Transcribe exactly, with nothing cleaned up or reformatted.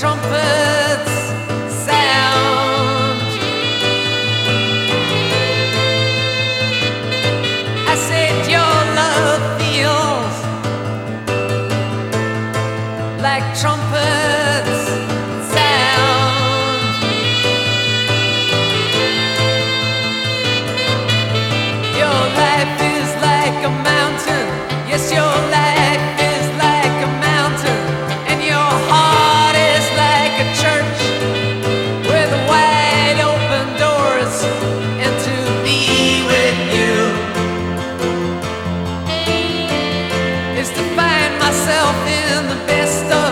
trumpets sound. I said your love feels like trumpets sound. Your life is like a mountain. Yes, your life is like a mountain, and your heart is like a church with wide open doors. And to be with you is to find myself in the best of